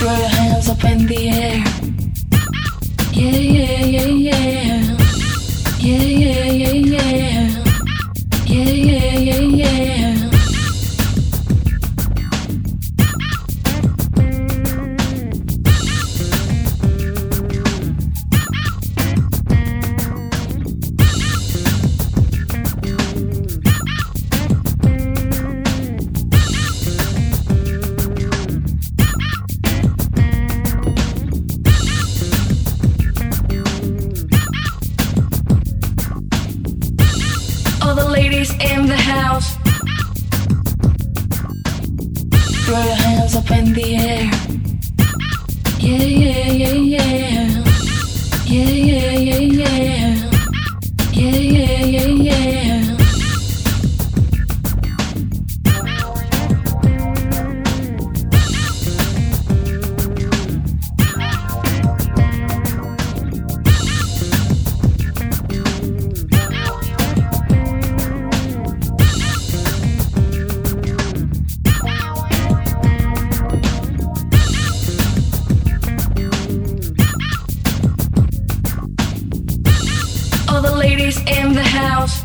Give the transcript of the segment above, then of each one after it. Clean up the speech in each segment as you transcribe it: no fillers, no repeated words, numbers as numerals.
Throw your hands up in the air. Yeah, yeah, yeah, yeah. Yeah, yeah, yeah, yeah. Yeah, yeah, yeah, yeah. All the ladies in the house, throw your hands up in the air. Yeah, yeah, yeah, yeah. Yeah, yeah, yeah, yeah. Yeah, yeah, yeah, yeah. All the ladies in the house,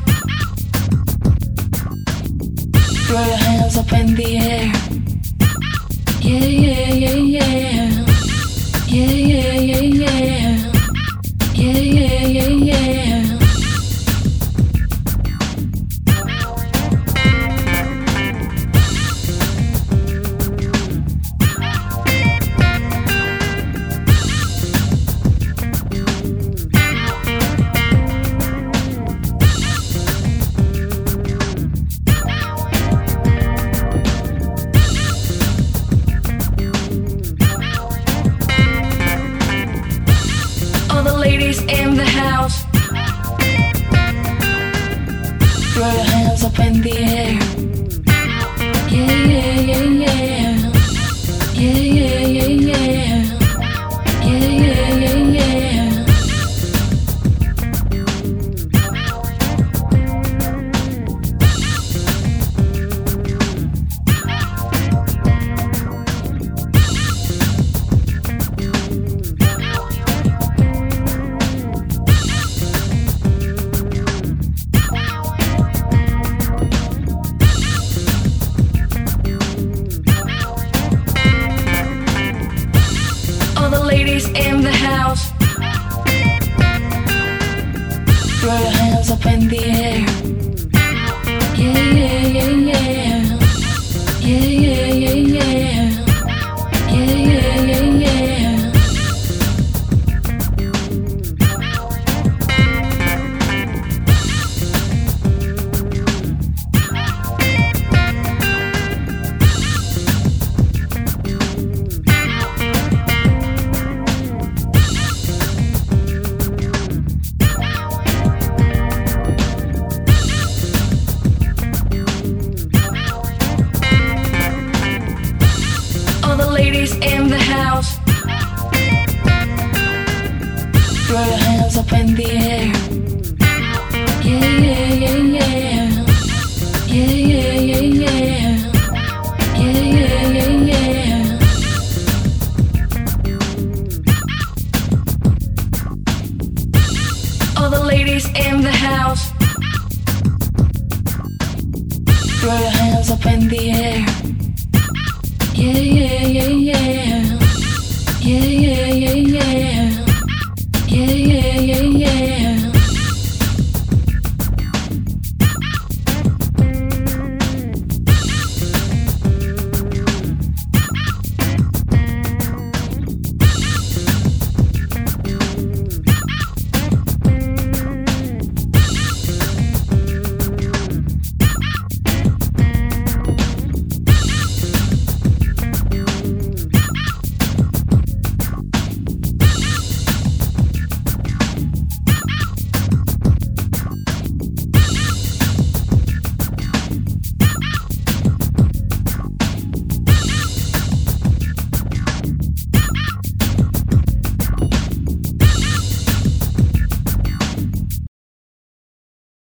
throw your hands up in the air. Yeah, yeah, yeah, yeah. Yeah, yeah, yeah, yeah. Yeah, yeah, yeah, yeah. All the ladies in the house, throw your hands up in the air. Yeah, yeah, yeah, yeah. Yeah, yeah, yeah, yeah. Yeah, yeah, yeah, yeah. All the ladies in the house, throw your hands up in the air. Yeah, yeah, yeah, yeah. Yeah, yeah, yeah, yeah. Yeah, yeah, yeah, yeah. All the ladies in the house, throw your hands up in the air. Yeah, yeah, yeah, yeah. Yeah, yeah, yeah, yeah. Yeah, yeah, yeah, yeah. All the ladies in the house, throw your hands up in the air. Yeah, yeah.